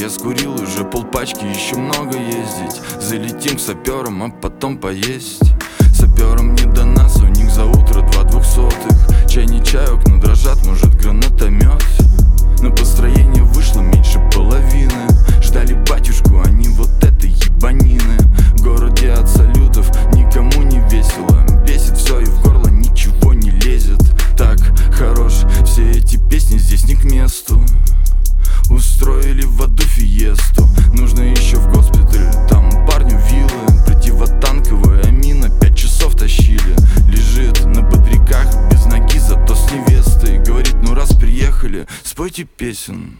скурил уже полпачки, еще много ездить. Залетим к саперам, а потом поесть. Саперам не до нас, у них за утро 2 200. Чай не чай, окна дрожат, может гранатомет. На построение вышло меньше половины. Ждали батюшку, они вот это ебанины. В городе от салютов никому не весело. Бесит все и в горло ничего не лезет. Так хорош, все эти песни здесь не к месту. Устроили в аду фиесту. Нужно еще в госпиталь, там парню виллы. Противотанковая мина 5 часов тащили. Лежит на бодряках без ноги, зато с невестой. Говорит, ну раз приехали, спойте песен.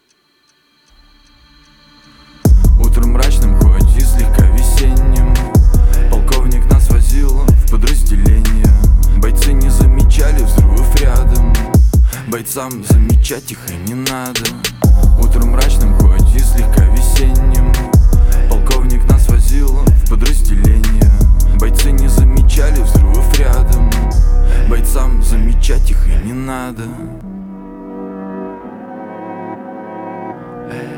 Утром мрачным, хоть и слегка весенним, полковник нас возил в подразделение. Бойцы не замечали взрывов рядом. Бойцам замечать их и не надо. Утром мрачным, хоть и слегка весенним, полковник нас возил в подразделение. Бойцы не замечали взрывов рядом. Бойцам замечать их и не надо.